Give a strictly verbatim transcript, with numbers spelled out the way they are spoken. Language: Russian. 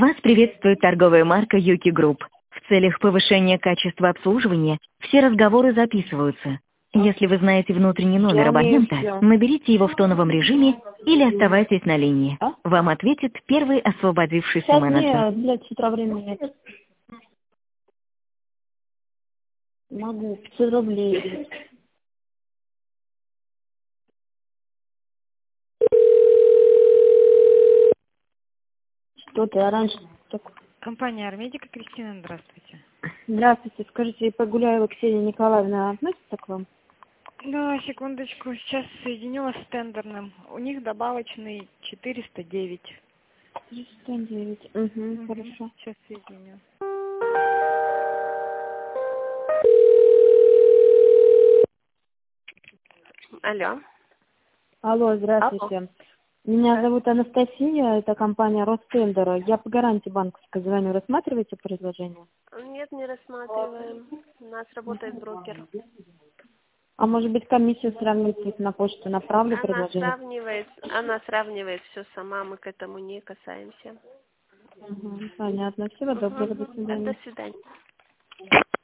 Вас приветствует торговая марка Юки Групп. В целях повышения качества обслуживания все разговоры записываются. Если вы знаете внутренний номер Я умею абонента, всё. наберите его в тоновом режиме или оставайтесь на линии. А? Вам ответит первый освободившийся Сейчас менеджер. нет, блядь, с утра времени нет. Могу, пятьсот рублей. Что ты, а раньше... Так. Компания Армедика, Кристина, здравствуйте. Здравствуйте, скажите, Погуляева Ксения Николаевна относится к вам? Да, секундочку, сейчас соединю вас с тендерным. У них добавочный четыреста девять. триста девять. Угу, Мгм, хорошо. Сейчас соединю. Алло. Алло, здравствуйте. Алло. Меня зовут Анастасия, это компания Ростендера. Я по гарантии банковской звоню. Рассматриваете предложение? Нет, не рассматриваем. У нас работает брокер. А может быть, комиссию сравните, на почту направлю Она предложение? сравнивает, она сравнивает все сама, мы к этому не касаемся. Угу, понятно. Всего доброго, до Мгм. свидания. До свидания.